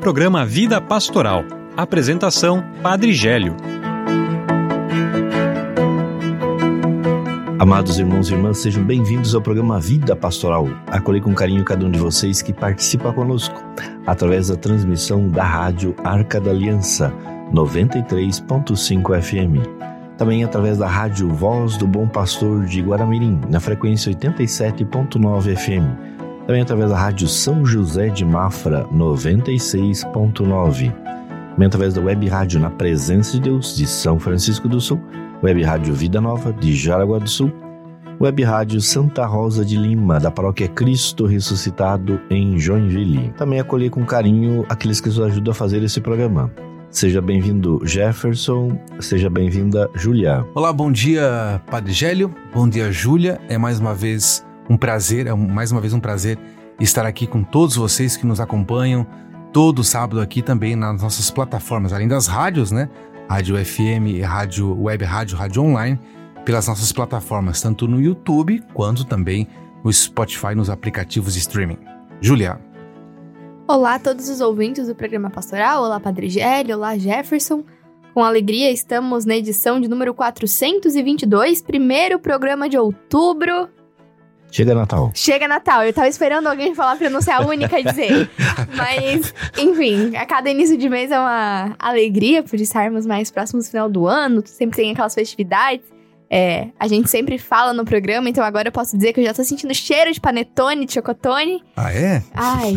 programa Vida Pastoral. Apresentação, Padre Gélio. Amados irmãos e irmãs, sejam bem-vindos ao programa Vida Pastoral. Acolhi com carinho cada um de vocês que participa conosco, através da transmissão da rádio Arca da Aliança, 93.5 FM. Também através da rádio Voz do Bom Pastor de Guaramirim, na frequência 87.9 FM. Também através da rádio São José de Mafra, 96.9. Também através da web rádio Na Presença de Deus, de São Francisco do Sul. Web Rádio Vida Nova, de Jaraguá do Sul. Web Rádio Santa Rosa de Lima, da Paróquia Cristo Ressuscitado, em Joinville. Também acolher com carinho aqueles que nos ajudam a fazer esse programa. Seja bem-vindo, Jefferson. Seja bem-vinda, Júlia. Olá, bom dia, Padre Gélio. Bom dia, Júlia. É mais uma vez um prazer estar aqui com todos vocês que nos acompanham todo sábado aqui também nas nossas plataformas, além das rádios, né? Rádio FM, rádio web, rádio online, pelas nossas plataformas, tanto no YouTube quanto também no Spotify, nos aplicativos de streaming. Júlia. Olá a todos os ouvintes do programa Pastoral, olá Padre Gélio, olá Jefferson. Com alegria estamos na edição de número 422, primeiro programa de outubro. Chega Natal. Chega Natal, eu tava esperando alguém falar pra eu não ser a única a dizer. Mas, enfim, a cada início de mês é uma alegria por estarmos mais próximos do final do ano, sempre tem aquelas festividades. A gente sempre fala no programa, então agora eu posso dizer que eu já tô sentindo cheiro de panetone, de chocotone. Ah, é? Ai,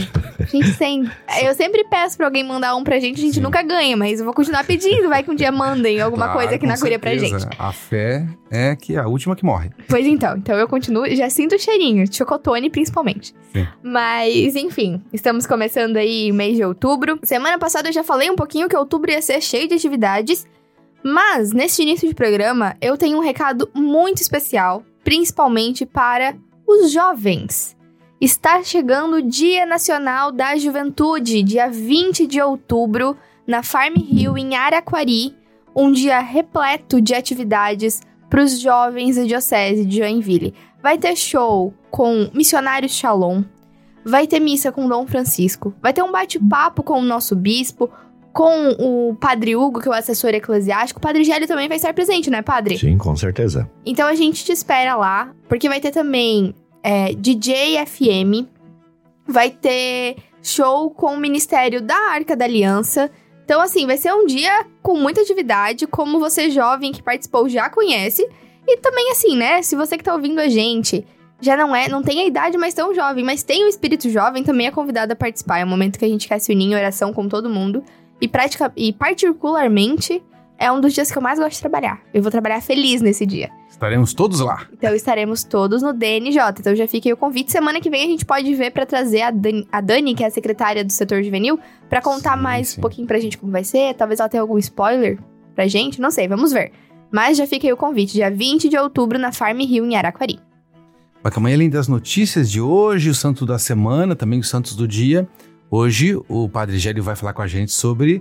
eu sempre peço pra alguém mandar um pra gente, a gente Sim. nunca ganha, mas eu vou continuar pedindo, vai que um dia mandem alguma coisa aqui na Curia pra gente. A fé é que é a última que morre. Pois então eu continuo, já sinto o cheirinho, de chocotone principalmente. Sim. Mas, enfim, estamos começando aí o mês de outubro. Semana passada eu já falei um pouquinho que outubro ia ser cheio de atividades, mas, neste início de programa, eu tenho um recado muito especial, principalmente para os jovens. Está chegando o Dia Nacional da Juventude, dia 20 de outubro, na Farm Rio, em Araquari, um dia repleto de atividades para os jovens da Diocese de Joinville. Vai ter show com Missionários Shalom, vai ter missa com Dom Francisco, vai ter um bate-papo com o nosso bispo, com o Padre Hugo, que é o assessor eclesiástico. O Padre Gélio também vai estar presente, né, Padre? Sim, com certeza. Então a gente te espera lá, porque vai ter também DJ FM, vai ter show com o Ministério da Arca da Aliança. Então, assim, vai ser um dia com muita atividade, como você jovem que participou já conhece. E também, assim, né, se você que tá ouvindo a gente já não tem a idade mais tão jovem, mas tem o espírito jovem, também é convidado a participar. É um momento que a gente quer se unir em oração com todo mundo. E particularmente, é um dos dias que eu mais gosto de trabalhar. Eu vou trabalhar feliz nesse dia. Estaremos todos lá. Então, estaremos todos no DNJ. Então, já fica aí o convite. Semana que vem a gente pode ver pra trazer a Dani, que é a secretária do setor juvenil, pra contar um pouquinho pra gente como vai ser. Talvez ela tenha algum spoiler pra gente. Não sei, vamos ver. Mas já fica aí o convite. Dia 20 de outubro, na Farm Rio, em Araquari. Amanhã, além das notícias de hoje, o santo da semana, também os santos do dia. Hoje, o Padre Gélio vai falar com a gente sobre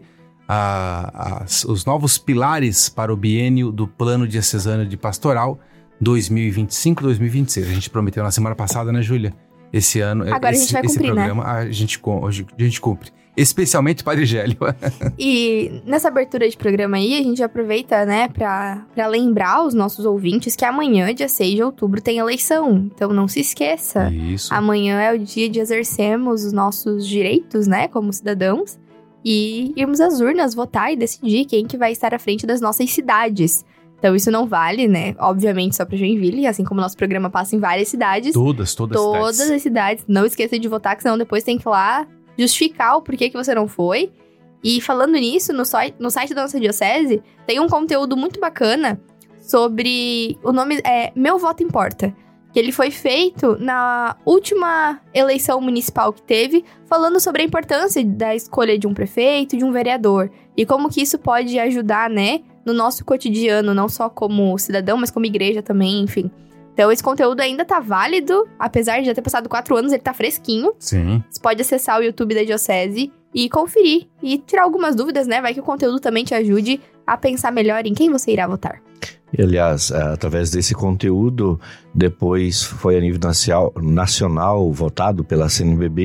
os novos pilares para o biênio do Plano Diocesano de Pastoral 2025-2026. A gente prometeu na semana passada, né, Júlia? Esse ano, agora a gente vai cumprir, programa, né? A gente cumpre. Especialmente Padre Gélio. E nessa abertura de programa aí, a gente aproveita, né, pra lembrar os nossos ouvintes que amanhã, dia 6 de outubro, tem eleição. Então não se esqueça. Isso. Amanhã é o dia de exercermos os nossos direitos, né, como cidadãos. E irmos às urnas votar e decidir quem que vai estar à frente das nossas cidades. Então isso não vale, né, obviamente só pra Joinville, assim como o nosso programa passa em várias cidades. Todas as cidades. Não esqueça de votar, que senão depois tem que ir lá justificar o porquê que você não foi. E falando nisso, no site da nossa diocese, tem um conteúdo muito bacana sobre... O nome é Meu Voto Importa. Que ele foi feito na última eleição municipal que teve, falando sobre a importância da escolha de um prefeito, de um vereador. E como que isso pode ajudar, né, no nosso cotidiano, não só como cidadão, mas como igreja também, enfim. Então, esse conteúdo ainda tá válido, apesar de já ter passado 4 anos, ele tá fresquinho. Sim. Você pode acessar o YouTube da Diocese e conferir, e tirar algumas dúvidas, né? Vai que o conteúdo também te ajude a pensar melhor em quem você irá votar. E, aliás, através desse conteúdo, depois foi a nível nacional votado pela CNBB,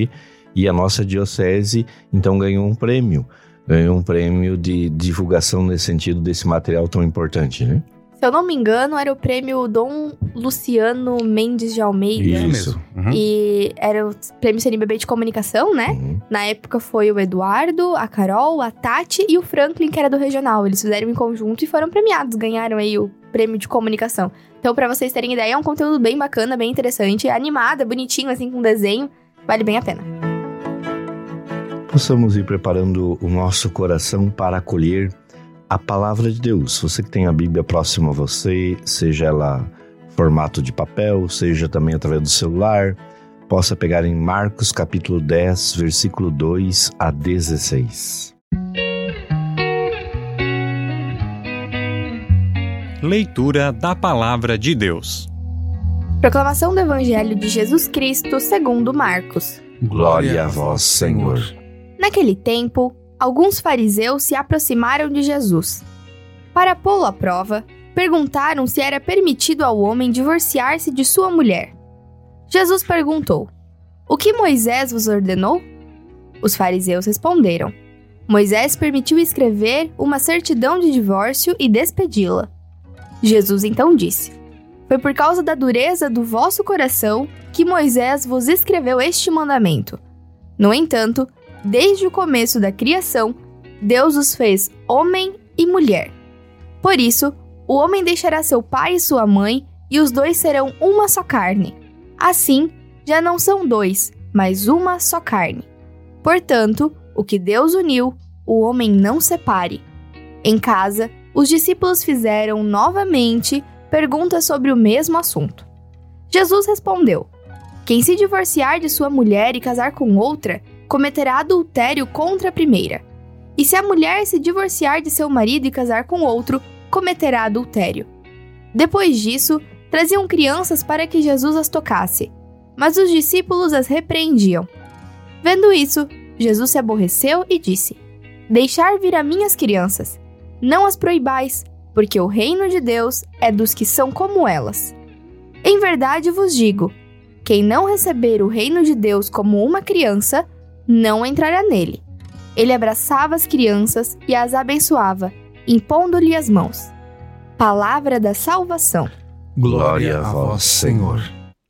E a nossa diocese, então, ganhou um prêmio de divulgação nesse sentido desse material tão importante, né? Se eu não me engano, era o prêmio Dom Luciano Mendes de Almeida. Isso. Uhum. E era o prêmio CNBB de comunicação, né? Uhum. Na época foi o Eduardo, a Carol, a Tati e o Franklin, que era do regional. Eles fizeram em conjunto e foram premiados, ganharam aí o prêmio de comunicação. Então, pra vocês terem ideia, é um conteúdo bem bacana, bem interessante, é animado, é bonitinho, assim, com desenho. Vale bem a pena. Possamos ir preparando o nosso coração para acolher a palavra de Deus. Você que tem a Bíblia próxima a você, seja ela formato de papel, seja também através do celular, possa pegar em Marcos capítulo 10, versículo 2 a 16. Leitura da Palavra de Deus. Proclamação do Evangelho de Jesus Cristo segundo Marcos. Glória a vós, Senhor. Naquele tempo, alguns fariseus se aproximaram de Jesus. Para pô-lo à prova, perguntaram se era permitido ao homem divorciar-se de sua mulher. Jesus perguntou: "O que Moisés vos ordenou?" Os fariseus responderam: "Moisés permitiu escrever uma certidão de divórcio e despedi-la." Jesus então disse: "Foi por causa da dureza do vosso coração que Moisés vos escreveu este mandamento. No entanto, desde o começo da criação, Deus os fez homem e mulher. Por isso, o homem deixará seu pai e sua mãe, e os dois serão uma só carne. Assim, já não são dois, mas uma só carne. Portanto, o que Deus uniu, o homem não separe." Em casa, os discípulos fizeram novamente perguntas sobre o mesmo assunto. Jesus respondeu: "Quem se divorciar de sua mulher e casar com outra, cometerá adultério contra a primeira. E se a mulher se divorciar de seu marido e casar com outro, cometerá adultério." Depois disso, traziam crianças para que Jesus as tocasse, mas os discípulos as repreendiam. Vendo isso, Jesus se aborreceu e disse: "Deixar vir a minhas crianças, não as proibais, porque o reino de Deus é dos que são como elas. Em verdade vos digo, quem não receber o reino de Deus como uma criança, não entrará nele." Ele abraçava as crianças e as abençoava, impondo-lhe as mãos. Palavra da salvação. Glória a vós, Senhor.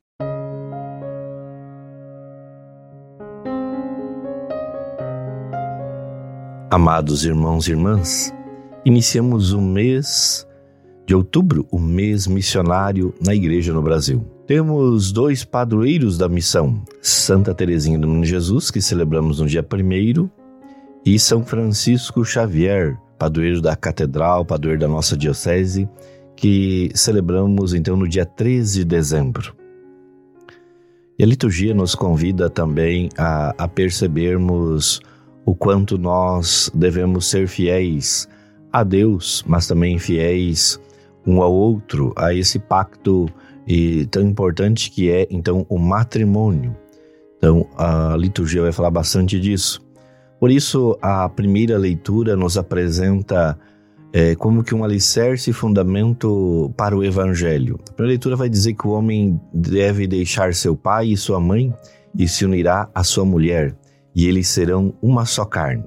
Amados irmãos e irmãs, iniciamos o mês de outubro, o mês missionário na Igreja no Brasil. Temos 2 padroeiros da missão, Santa Teresinha do Menino Jesus, que celebramos no dia 1º, e São Francisco Xavier, padroeiro da Catedral, padroeiro da nossa diocese, que celebramos então no dia 13 de dezembro. E a liturgia nos convida também a percebermos o quanto nós devemos ser fiéis a Deus, mas também fiéis um ao outro, a esse pacto tão importante que é então o matrimônio. Então a liturgia vai falar bastante disso. Por isso a primeira leitura nos apresenta como que um alicerce e fundamento para o Evangelho. A primeira leitura vai dizer que o homem deve deixar seu pai e sua mãe e se unirá à sua mulher, e eles serão uma só carne.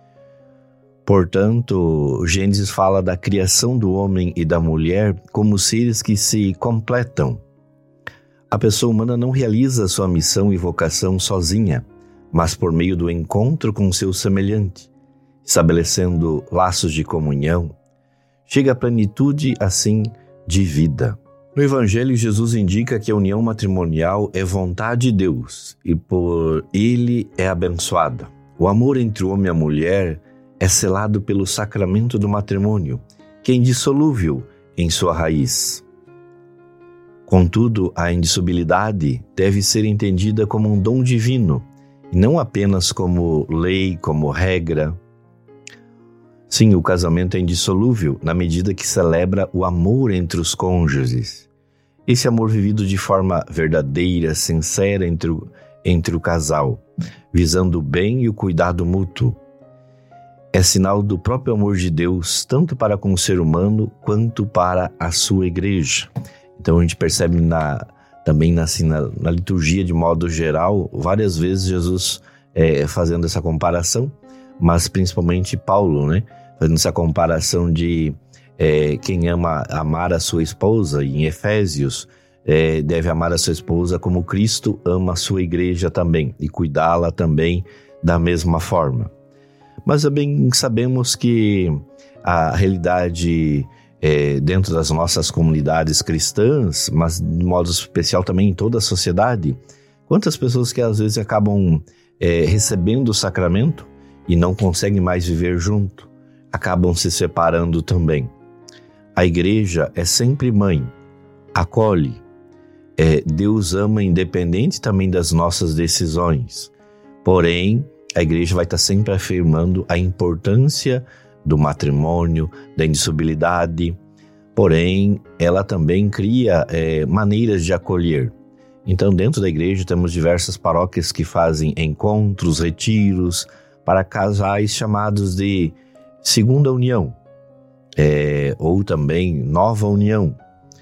Portanto, Gênesis fala da criação do homem e da mulher como seres que se completam. A pessoa humana não realiza sua missão e vocação sozinha, mas por meio do encontro com seu semelhante, estabelecendo laços de comunhão, chega à plenitude, assim, de vida. No Evangelho, Jesus indica que a união matrimonial é vontade de Deus e por Ele é abençoada. O amor entre o homem e a mulher é selado pelo sacramento do matrimônio, que é indissolúvel em sua raiz. Contudo, a indissolubilidade deve ser entendida como um dom divino, e não apenas como lei, como regra. Sim, o casamento é indissolúvel na medida que celebra o amor entre os cônjuges. Esse amor vivido de forma verdadeira, sincera entre o casal, visando o bem e o cuidado mútuo. É sinal do próprio amor de Deus, tanto para com o ser humano, quanto para a sua igreja. Então a gente percebe também na liturgia, de modo geral, várias vezes Jesus fazendo essa comparação, mas principalmente Paulo, né? Fazendo essa comparação de quem ama amar a sua esposa, em Efésios, deve amar a sua esposa como Cristo ama a sua igreja também, e cuidá-la também da mesma forma. Mas também sabemos que a realidade dentro das nossas comunidades cristãs, mas de modo especial também em toda a sociedade, quantas pessoas que às vezes acabam recebendo o sacramento e não conseguem mais viver junto, acabam se separando também. A igreja é sempre mãe, acolhe. Deus ama independente também das nossas decisões. Porém, a igreja vai estar sempre afirmando a importância do matrimônio, da indissolubilidade. Porém, ela também cria maneiras de acolher. Então, dentro da igreja, temos diversas paróquias que fazem encontros, retiros para casais chamados de segunda união, ou também nova união.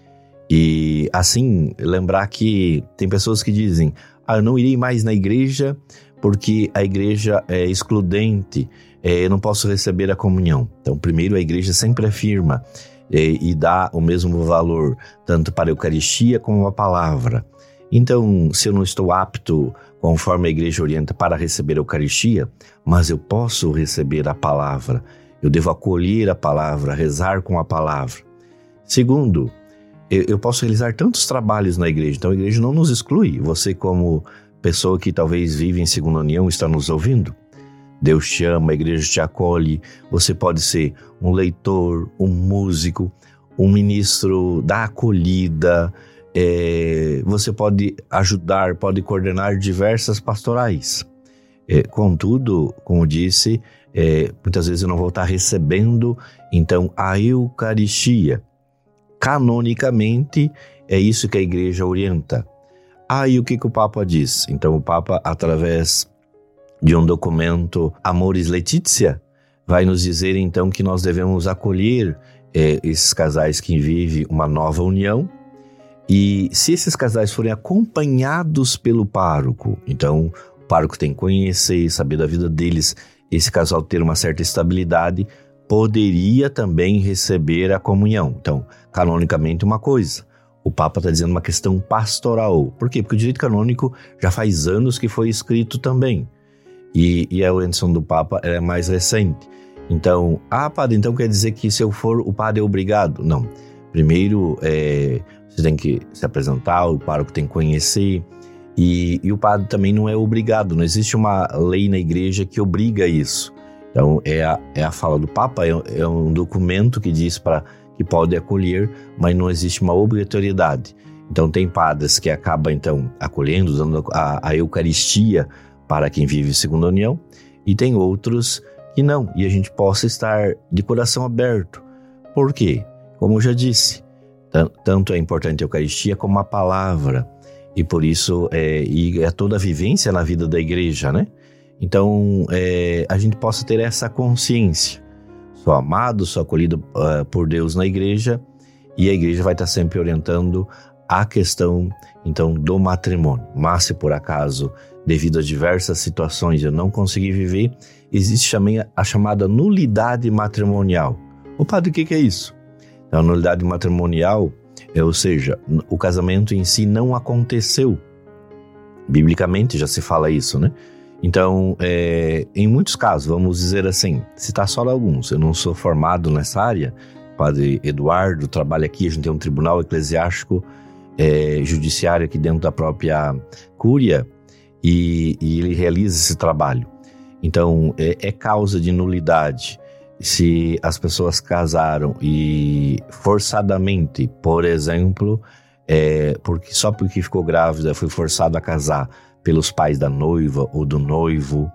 E assim, lembrar que tem pessoas que dizem: eu não irei mais na igreja porque a igreja é excludente, eu não posso receber a comunhão. Então, primeiro, a igreja sempre afirma e dá o mesmo valor, tanto para a Eucaristia como a palavra. Então, se eu não estou apto, conforme a igreja orienta, para receber a Eucaristia, mas eu posso receber a palavra, eu devo acolher a palavra, rezar com a palavra. Segundo, eu posso realizar tantos trabalhos na igreja, então a igreja não nos exclui. Você, como pessoa que talvez vive em segunda união, está nos ouvindo? Deus te ama, a igreja te acolhe. Você pode ser um leitor, um músico, um ministro da acolhida. Você pode ajudar, pode coordenar diversas pastorais. Contudo, como disse, muitas vezes eu não vou estar recebendo, então, a Eucaristia. Canonicamente, é isso que a igreja orienta. E o que o Papa diz? Então, o Papa, através de um documento Amoris Laetitia, vai nos dizer, então, que nós devemos acolher esses casais que vivem uma nova união. E se esses casais forem acompanhados pelo pároco, então o pároco tem que conhecer, saber da vida deles, esse casal ter uma certa estabilidade, poderia também receber a comunhão. Então, canonicamente, uma coisa. O Papa está dizendo uma questão pastoral. Por quê? Porque o direito canônico já faz anos que foi escrito também. E a orientação do Papa é mais recente. Então, padre, então quer dizer que se eu for, o padre é obrigado? Não. Primeiro, você tem que se apresentar, o pároco tem que conhecer. E o padre também não é obrigado. Não existe uma lei na igreja que obriga isso. Então, é a fala do Papa, é um documento que diz que pode acolher, mas não existe uma obrigatoriedade. Então, tem padres que acabam, então, acolhendo, dando a Eucaristia para quem vive segunda união, e tem outros que não, e a gente possa estar de coração aberto. Por quê? Como eu já disse, tanto é importante a Eucaristia como a palavra, e por isso é toda a vivência na vida da igreja, né? Então, a gente possa ter essa consciência. Sou amado, sou acolhido por Deus na igreja, e a igreja vai estar sempre orientando a questão, então, do matrimônio. Mas se por acaso, devido a diversas situações, eu não consegui viver, existe também a chamada nulidade matrimonial. Padre, o que é isso? Então, a nulidade matrimonial, ou seja, o casamento em si não aconteceu. Biblicamente já se fala isso, né? Então, em muitos casos, vamos dizer assim, citar só alguns, eu não sou formado nessa área, o Padre Eduardo trabalha aqui, a gente tem um tribunal eclesiástico judiciário aqui dentro da própria Cúria, e ele realiza esse trabalho. Então, é causa de nulidade se as pessoas casaram e forçadamente, por exemplo, só porque ficou grávida foi forçado a casar pelos pais da noiva ou do noivo.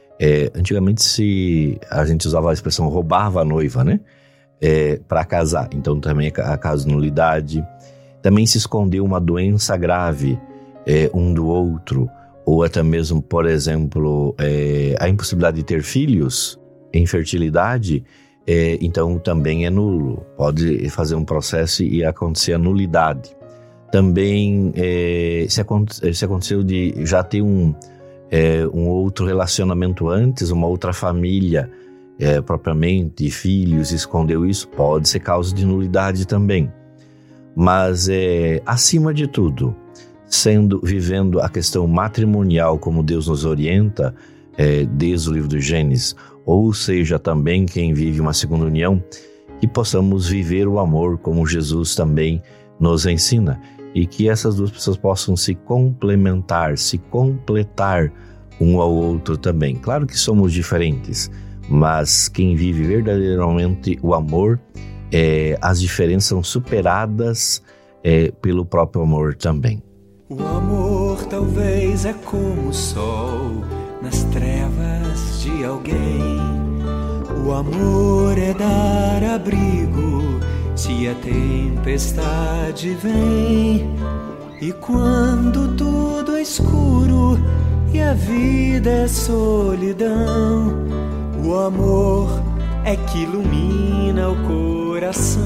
Antigamente a gente usava a expressão roubava a noiva, né? Para casar. Então também é a caso de nulidade. Também se escondeu uma doença grave um do outro, ou até mesmo, por exemplo, a impossibilidade de ter filhos, infertilidade, então também é nulo. Pode fazer um processo e acontecer a nulidade. Também se aconteceu de já ter um outro relacionamento antes, uma outra família, propriamente, filhos, escondeu isso, pode ser causa de nulidade também. Mas, acima de tudo, vivendo a questão matrimonial como Deus nos orienta, desde o livro do Gênesis, ou seja, também quem vive uma segunda união, que possamos viver o amor como Jesus também nos ensina, e que essas duas pessoas possam se complementar, se completar um ao outro também. Claro que somos diferentes, mas quem vive verdadeiramente o amor, as diferenças são superadas pelo próprio amor também. O amor talvez é como o sol nas trevas de alguém. O amor é dar abrigo se a tempestade vem. E quando tudo é escuro e a vida é solidão, o amor é que ilumina o coração.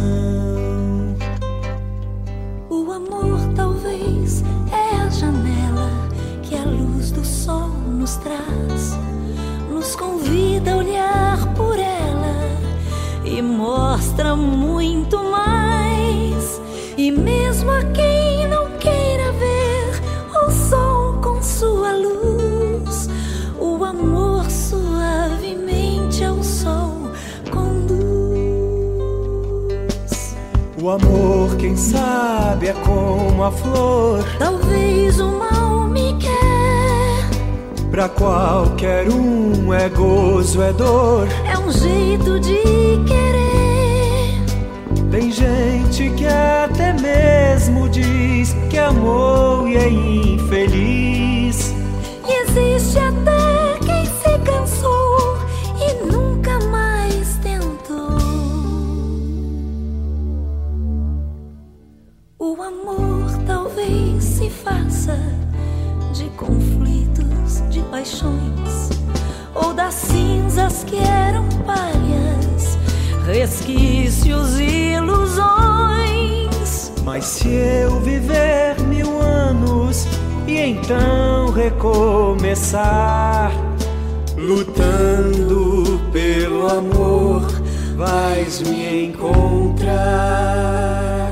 O amor talvez é a janela que a luz do sol nos traz, nos convida a olhar por ela e mostra muito mais. E mesmo a quem não queira ver o sol com sua luz, o amor suavemente ao sol conduz. O amor, quem sabe, é como a flor. Talvez o mal me quer. Pra qualquer um é gozo, é dor. É um jeito de querer. Tem gente que até mesmo diz que amou e é infeliz. E existe até quem se cansou e nunca mais tentou. O amor talvez se faça de conflitos, de paixões, ou das cinzas que eram palhas, resquícios e ilusões. Mas se eu viver 1000 anos e então recomeçar, lutando pelo amor, vais me encontrar.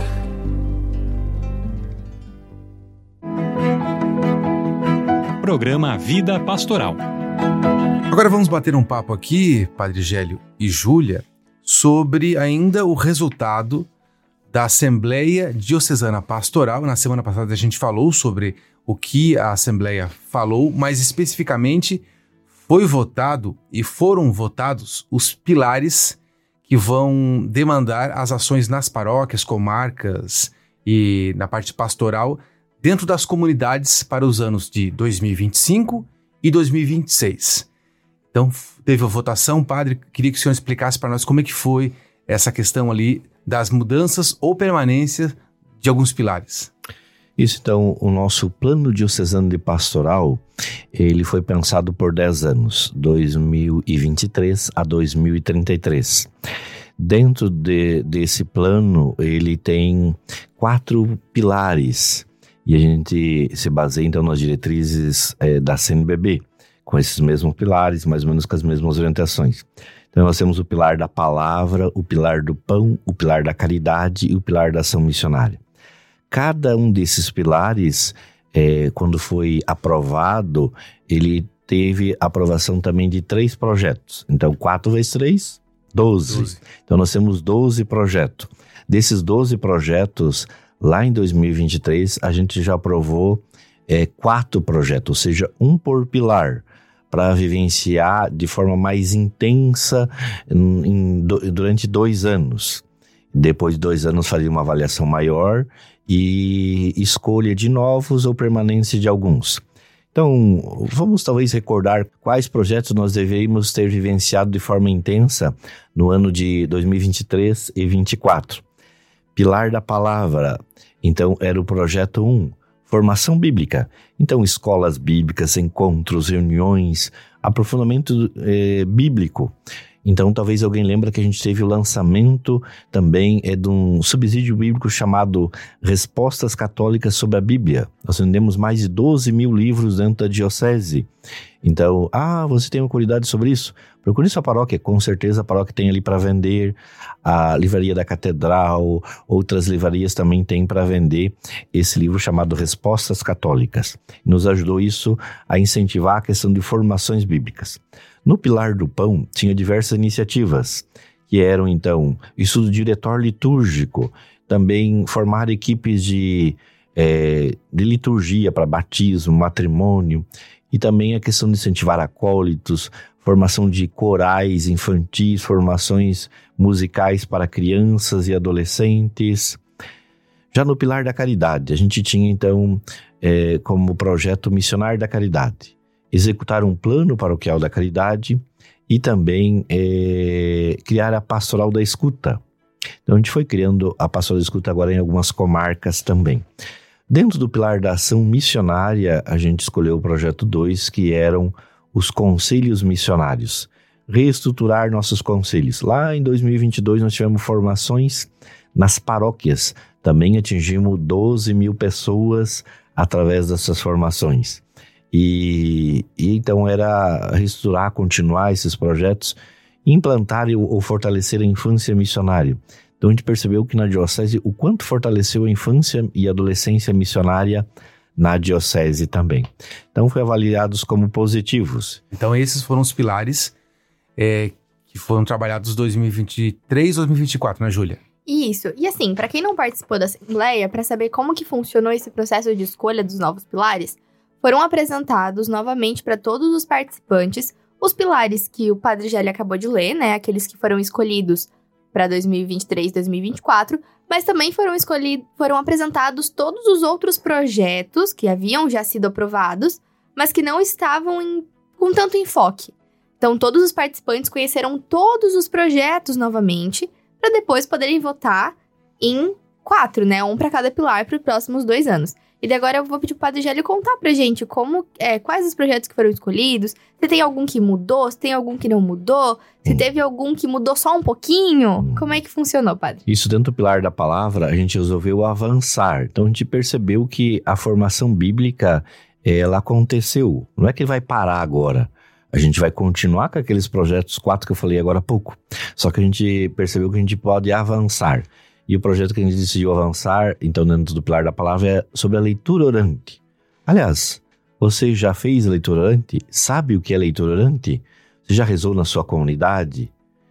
Programa Vida Pastoral. Agora vamos bater um papo aqui, Padre Gélio e Júlia, sobre ainda o resultado da Assembleia Diocesana Pastoral. Na semana passada a gente falou sobre o que a Assembleia falou, mas especificamente foi votado e foram votados os pilares que vão demandar as ações nas paróquias, comarcas e na parte pastoral dentro das comunidades para os anos de 2025 e 2026. Então, teve a votação, padre, queria que o senhor explicasse para nós como é que foi essa questão ali das mudanças ou permanência de alguns pilares. Isso, então, o nosso plano diocesano de pastoral, ele foi pensado por 10 anos, 2023 a 2033. Dentro desse plano, ele tem 4 pilares, e a gente se baseia, então, nas diretrizes da CNBB, com esses mesmos pilares, mais ou menos com as mesmas orientações. Então, nós temos o pilar da palavra, o pilar do pão, o pilar da caridade e o pilar da ação missionária. Cada um desses pilares, quando foi aprovado, ele teve aprovação também de 3 projetos. Então, 4 vezes 3, 12. Então, nós temos 12 projetos. Desses 12 projetos, lá em 2023, a gente já aprovou 4 projetos, ou seja, um por pilar, para vivenciar de forma mais intensa durante 2 anos. Depois de 2 anos, fazer uma avaliação maior e escolha de novos ou permanência de alguns. Então, vamos talvez recordar quais projetos nós deveríamos ter vivenciado de forma intensa no ano de 2023 e 2024. Pilar da palavra, então, era o projeto 1. Formação bíblica. Então, escolas bíblicas, encontros, reuniões, aprofundamento bíblico. Então, talvez alguém lembre que a gente teve o lançamento também de um subsídio bíblico chamado Respostas Católicas sobre a Bíblia. Nós vendemos mais de 12 mil livros dentro da diocese. Então, você tem uma curiosidade sobre isso? Procure sua paróquia, com certeza a paróquia tem ali para vender, a Livraria da Catedral, outras livrarias também tem para vender esse livro chamado Respostas Católicas. Nos ajudou isso a incentivar a questão de formações bíblicas. No Pilar do Pão, tinha diversas iniciativas, que eram, então, estudo diretório litúrgico, também formar equipes de liturgia para batismo, matrimônio, e também a questão de incentivar acólitos, formação de corais infantis, formações musicais para crianças e adolescentes. Já no Pilar da Caridade, a gente tinha, então, como projeto Missionário da Caridade, executar um plano paroquial da caridade e também criar a Pastoral da Escuta. Então a gente foi criando a Pastoral da Escuta agora em algumas comarcas também. Dentro do pilar da ação missionária, a gente escolheu o projeto 2, que eram os conselhos missionários. Reestruturar nossos conselhos. Lá em 2022 nós tivemos formações nas paróquias. Também atingimos 12 mil pessoas através dessas formações. E então era reestruturar, continuar esses projetos, implantar ou fortalecer a infância missionária. Então a gente percebeu que na diocese o quanto fortaleceu a infância e adolescência missionária na diocese também. Então foi avaliados como positivos. Então esses foram os pilares que foram trabalhados 2023 e 2024, né, Júlia? Isso. E assim, para quem não participou da Assembleia, para saber como que funcionou esse processo de escolha dos novos pilares, foram apresentados novamente para todos os participantes os pilares que o Padre Gélio acabou de ler, né? Aqueles que foram escolhidos para 2023 e 2024, mas também foram apresentados todos os outros projetos que haviam já sido aprovados, mas que não estavam com tanto enfoque. Então, todos os participantes conheceram todos os projetos novamente, para depois poderem votar em 4, né? Um para cada pilar para os próximos 2 anos. E agora eu vou pedir pro Padre Gélio contar pra gente quais os projetos que foram escolhidos, se tem algum que mudou, se tem algum que não mudou, se teve algum que mudou só um pouquinho. Como é que funcionou, Padre? Isso dentro do pilar da palavra, a gente resolveu avançar. Então a gente percebeu que a formação bíblica, ela aconteceu. Não é que vai parar agora. A gente vai continuar com aqueles projetos 4 que eu falei agora há pouco. Só que a gente percebeu que a gente pode avançar. E o projeto que a gente decidiu avançar, então dentro do pilar da palavra, é sobre a leitura orante. Aliás, você já fez a leitura orante? Sabe o que é leitura orante? Você já rezou na sua comunidade?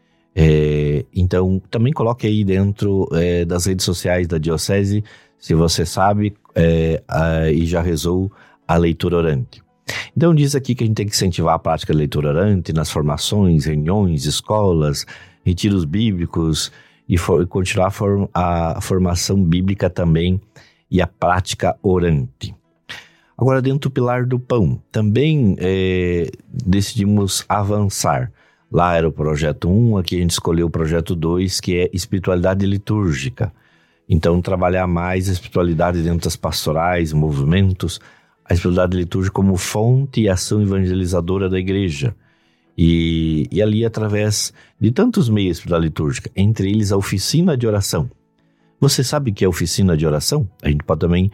Então, também coloque aí dentro das redes sociais da Diocese, se você sabe e já rezou a leitura orante. Então diz aqui que a gente tem que incentivar a prática da leitura orante nas formações, reuniões, escolas, retiros bíblicos, e continuar a formação bíblica também e a prática orante. Agora, dentro do pilar do pão, também decidimos avançar. Lá era o projeto 1, aqui a gente escolheu o projeto 2, que é espiritualidade litúrgica. Então, trabalhar mais a espiritualidade dentro das pastorais, movimentos, a espiritualidade litúrgica como fonte e ação evangelizadora da igreja. E ali, através de tantos meios da litúrgica, entre eles a oficina de oração. Você sabe o que é oficina de oração? A gente pode também,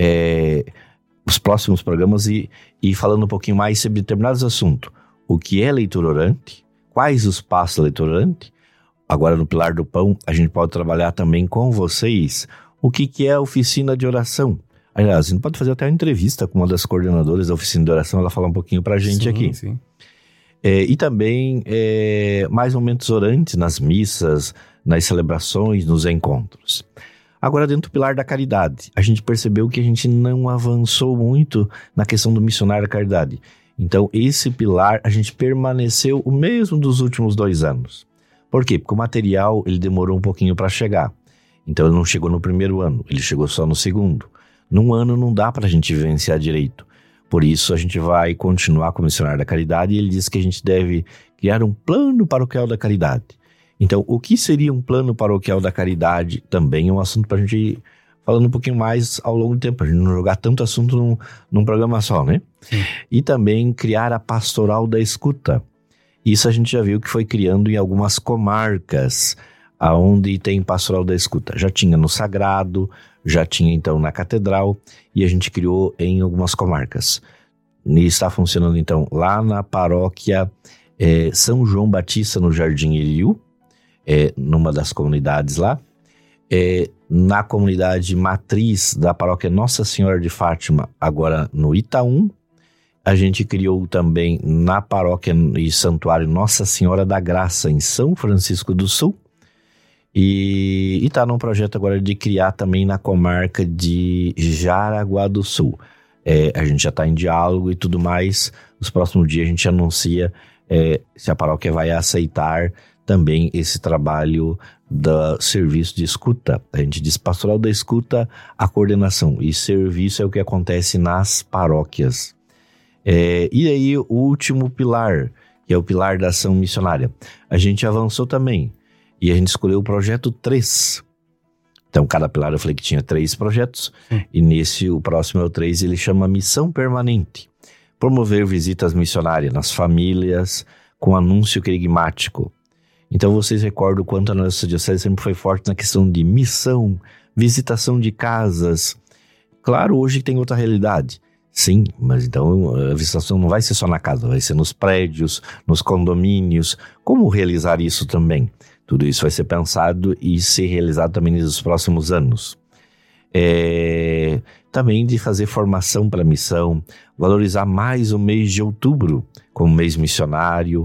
os próximos programas, ir falando um pouquinho mais sobre determinados assuntos. O que é leitura orante? Quais os passos da leitura orante? Agora, no Pilar do Pão, a gente pode trabalhar também com vocês o que é a oficina de oração. Aliás, a gente pode fazer até uma entrevista com uma das coordenadoras da oficina de oração, ela falar um pouquinho pra gente aqui. Sim. E também mais momentos orantes nas missas, nas celebrações, nos encontros. Agora, dentro do pilar da caridade, a gente percebeu que a gente não avançou muito na questão do missionário da caridade. Então, esse pilar, a gente permaneceu o mesmo dos últimos 2 anos. Por quê? Porque o material, ele demorou um pouquinho para chegar. Então, ele não chegou no primeiro ano, ele chegou só no segundo. Num ano não dá para a gente vivenciar direito. Por isso, a gente vai continuar com o missionário da caridade e ele diz que a gente deve criar um plano paroquial da caridade. Então, o que seria um plano paroquial da caridade também é um assunto para a gente ir falando um pouquinho mais ao longo do tempo, para a gente não jogar tanto assunto num programa só, né? Sim. E também criar a pastoral da escuta. Isso a gente já viu que foi criando em algumas comarcas, onde tem pastoral da escuta. Já tinha no Sagrado, já tinha então na Catedral, e a gente criou em algumas comarcas. E está funcionando então lá na paróquia São João Batista, no Jardim Iriú, numa das comunidades lá. Na comunidade matriz da paróquia Nossa Senhora de Fátima, agora no Itaú. A gente criou também na paróquia e santuário Nossa Senhora da Graça, em São Francisco do Sul. E está num projeto agora de criar também na comarca de Jaraguá do Sul. A gente já está em diálogo e tudo mais. Nos próximos dias a gente anuncia se a paróquia vai aceitar também esse trabalho do serviço de escuta. A gente diz pastoral da escuta, a coordenação. E serviço é o que acontece nas paróquias. E aí o último pilar, que é o pilar da ação missionária. A gente avançou também. E a gente escolheu o projeto 3. Então, cada pilar eu falei que tinha 3 projetos. E o próximo é o 3, ele chama Missão Permanente. Promover visitas missionárias nas famílias com anúncio querigmático. Então, vocês recordam o quanto a nossa diocese sempre foi forte na questão de missão, visitação de casas. Claro, hoje tem outra realidade. Sim, mas então a visitação não vai ser só na casa, vai ser nos prédios, nos condomínios. Como realizar isso também? Tudo isso vai ser pensado e ser realizado também nos próximos anos. Também de fazer formação para a missão, valorizar mais o mês de outubro como mês missionário,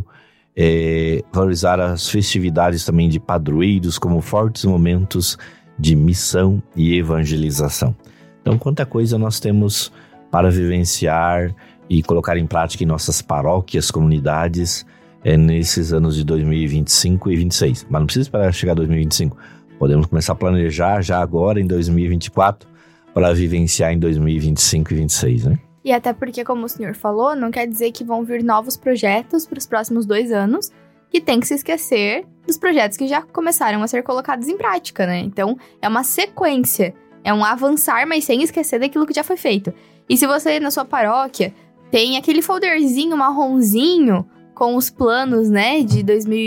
valorizar as festividades também de padroeiros como fortes momentos de missão e evangelização. Então, quanta coisa nós temos para vivenciar e colocar em prática em nossas paróquias, comunidades, nesses anos de 2025 e 2026. Mas não precisa esperar chegar a 2025. Podemos começar a planejar já agora em 2024 para vivenciar em 2025 e 2026, né? E até porque, como o senhor falou, não quer dizer que vão vir novos projetos para os próximos 2 anos, que tem que se esquecer dos projetos que já começaram a ser colocados em prática, né? Então, é uma sequência, é um avançar, mas sem esquecer daquilo que já foi feito. E se você, na sua paróquia, tem aquele folderzinho marronzinho com os planos, né, de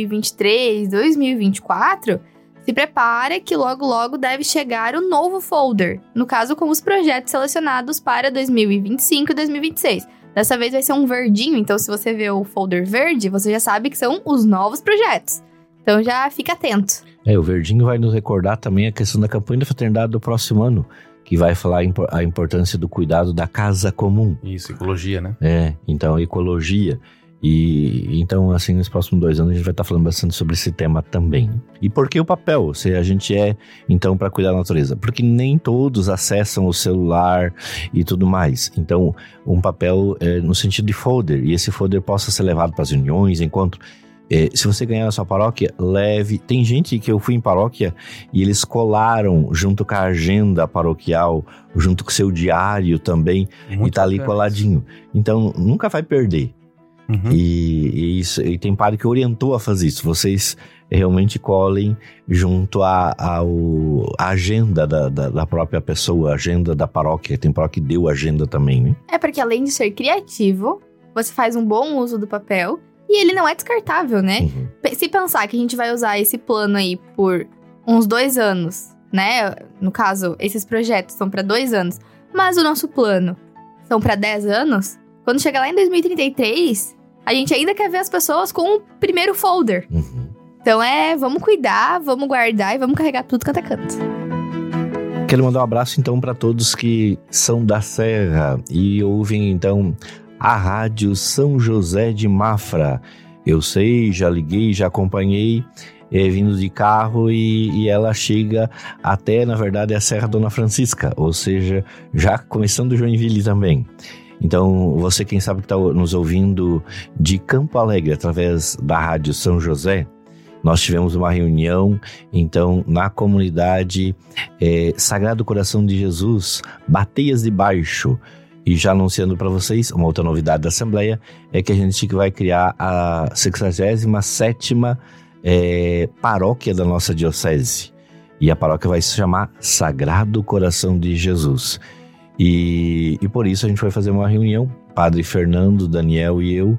2023, 2024, se prepara que logo, logo deve chegar o novo folder. No caso, com os projetos selecionados para 2025 e 2026. Dessa vez vai ser um verdinho, então se você vê o folder verde, você já sabe que são os novos projetos. Então já fica atento. O verdinho vai nos recordar também a questão da campanha da fraternidade do próximo ano, que vai falar a importância do cuidado da casa comum. Isso, ecologia, né? Então ecologia. E então, assim, nos próximos 2 anos a gente vai estar falando bastante sobre esse tema também. E por que o papel? Se a gente então, para cuidar da natureza? Porque nem todos acessam o celular e tudo mais. Então, um papel no sentido de folder. E esse folder possa ser levado para as reuniões, encontros. Se você ganhar na sua paróquia, leve. Tem gente que eu fui em paróquia e eles colaram junto com a agenda paroquial, junto com o seu diário também, e tá ali coladinho. Então, nunca vai perder. Uhum. E tem padre que orientou a fazer isso. Vocês realmente colhem junto à agenda da própria pessoa, a agenda da paróquia. Tem paróquia que deu agenda também, né? Porque além de ser criativo, você faz um bom uso do papel e ele não é descartável, né? Uhum. Se pensar que a gente vai usar esse plano aí por uns 2 anos, né? No caso, esses projetos são para 2 anos, mas o nosso plano são para 10 anos. Quando chegar lá em 2033... a gente ainda quer ver as pessoas com o primeiro folder. Uhum. Então vamos cuidar, vamos guardar e vamos carregar tudo canto a canto. Quero mandar um abraço então para todos que são da Serra e ouvem então a Rádio São José de Mafra. Eu sei, já liguei, já acompanhei, vindo de carro e ela chega até, na verdade, a Serra Dona Francisca, ou seja, já começando Joinville também. Então, você quem sabe que está nos ouvindo de Campo Alegre, através da Rádio São José, nós tivemos uma reunião, então, na comunidade Sagrado Coração de Jesus, Bateias de Baixo. E já anunciando para vocês, uma outra novidade da Assembleia, é que a gente vai criar a 67ª paróquia da nossa diocese. E a paróquia vai se chamar Sagrado Coração de Jesus. E por isso a gente vai fazer uma reunião, Padre Fernando, Daniel e eu,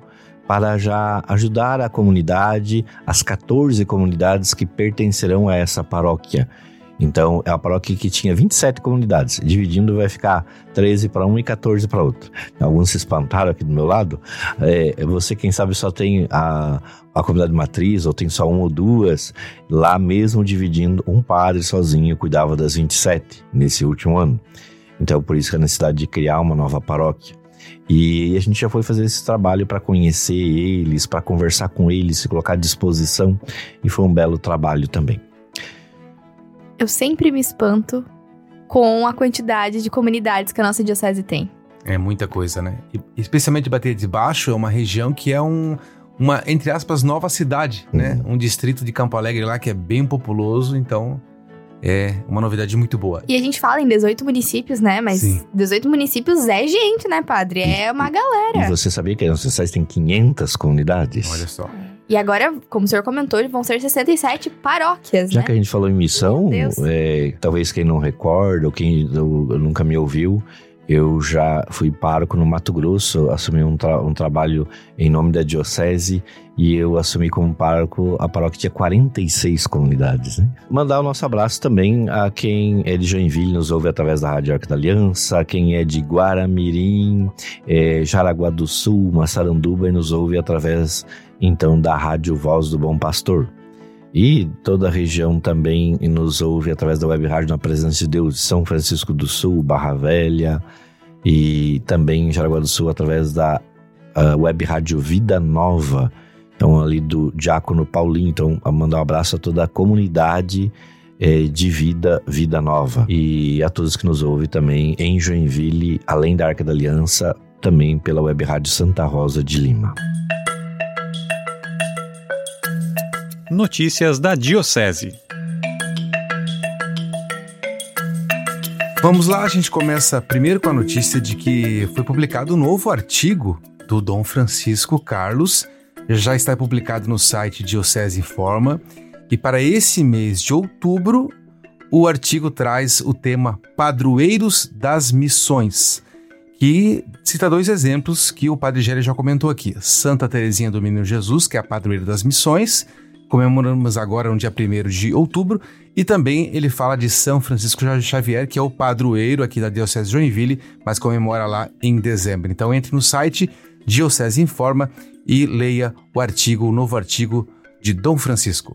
para já ajudar a comunidade, as 14 comunidades que pertencerão a essa paróquia. Então, é uma paróquia que tinha 27 comunidades. Dividindo, vai ficar 13 para uma e 14 para outra. Alguns se espantaram aqui do meu lado. Você, quem sabe, só tem a comunidade matriz, ou tem só uma ou duas. Lá mesmo, dividindo, um padre sozinho cuidava das 27 nesse último ano. Então, por isso que a necessidade de criar uma nova paróquia. E a gente já foi fazer esse trabalho para conhecer eles, para conversar com eles, se colocar à disposição. E foi um belo trabalho também. Eu sempre me espanto com a quantidade de comunidades que a nossa diocese tem. É muita coisa, né? E, especialmente Bateria de Baixo é uma região que é uma, entre aspas, nova cidade, né? Um distrito de Campo Alegre lá que é bem populoso, então é uma novidade muito boa. E a gente fala em 18 municípios, né? Mas sim, 18 municípios é gente, né, padre? É uma galera. E você sabia que a nossa diocese tem 500 comunidades? Olha só. E agora, como o senhor comentou, vão ser 67 paróquias, Já né? que a gente falou em missão, talvez quem não recorda ou quem nunca me ouviu, eu já fui pároco no Mato Grosso, assumi um trabalho em nome da diocese e eu assumi como pároco a paróquia que tinha 46 comunidades, né? Mandar o nosso abraço também a quem é de Joinville, nos ouve através da Rádio Arca da Aliança, quem é de Guaramirim, Jaraguá do Sul, Massaranduba e nos ouve através então da Rádio Voz do Bom Pastor. E toda a região também nos ouve através da web rádio Na Presença de Deus de São Francisco do Sul, Barra Velha, e também em Jaraguá do Sul através da web rádio Vida Nova, então ali do Diácono Paulinho. Então, a mandar um abraço a toda a comunidade de Vida Nova, e a todos que nos ouvem também em Joinville, além da Arca da Aliança, também pela web rádio Santa Rosa de Lima. Notícias da Diocese. Vamos lá, a gente começa primeiro com a notícia de que foi publicado um novo artigo do Dom Francisco Carlos. Já está publicado no site Diocese Informa. E para esse mês de outubro, o artigo traz o tema Padroeiros das Missões, que cita 2 exemplos que o Padre Gélio já comentou aqui. Santa Teresinha do Menino Jesus, que é a padroeira das missões, comemoramos agora no dia 1º de outubro, e também ele fala de São Francisco Xavier, que é o padroeiro aqui da Diocese de Joinville, mas comemora lá em dezembro. Então entre no site Diocese Informa e leia o novo artigo de Dom Francisco.